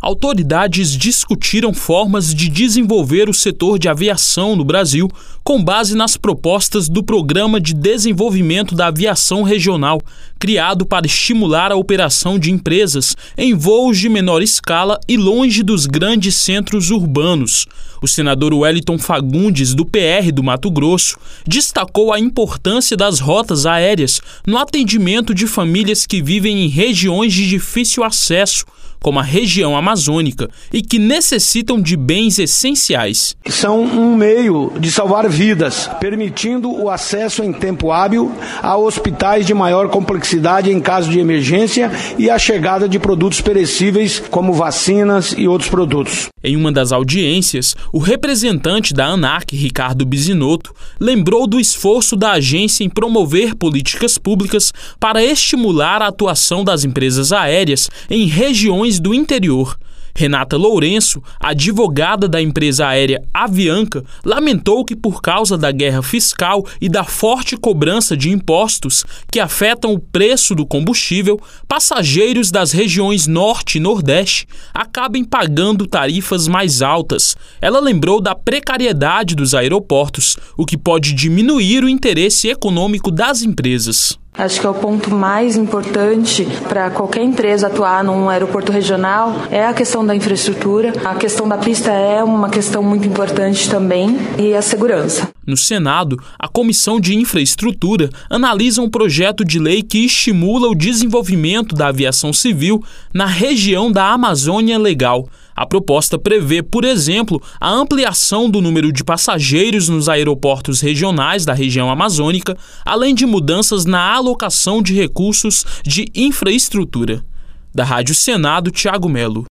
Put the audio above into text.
autoridades discutiram formas de desenvolver o setor de aviação no Brasil com base nas propostas do Programa de Desenvolvimento da Aviação Regional, criado para estimular a operação de empresas em voos de menor escala e longe dos grandes centros urbanos. O senador Wellington Fagundes, do PR do Mato Grosso, destacou a importância das rotas aéreas no atendimento de famílias que vivem em regiões de difícil acesso, como a região amazônica, e que necessitam de bens essenciais. São um meio de salvar vidas, permitindo o acesso em tempo hábil a hospitais de maior complexidade em caso de emergência e a chegada de produtos perecíveis como vacinas e outros produtos. Em uma das audiências, o representante da ANAC, Ricardo Bisinotto, lembrou do esforço da agência em promover políticas públicas para estimular a atuação das empresas aéreas em regiões do interior. Renata Lourenço, advogada da empresa aérea Avianca, lamentou que, por causa da guerra fiscal e da forte cobrança de impostos que afetam o preço do combustível, passageiros das regiões Norte e Nordeste acabem pagando tarifas mais altas. Ela lembrou da precariedade dos aeroportos, o que pode diminuir o interesse econômico das empresas. Acho que é o ponto mais importante para qualquer empresa atuar num aeroporto regional é a questão da infraestrutura. A questão da pista é uma questão muito importante também e a segurança. No Senado, a Comissão de Infraestrutura analisa um projeto de lei que estimula o desenvolvimento da aviação civil na região da Amazônia Legal. A proposta prevê, por exemplo, a ampliação do número de passageiros nos aeroportos regionais da região amazônica, além de mudanças na alocação de recursos de infraestrutura. Da Rádio Senado, Thiago Melo.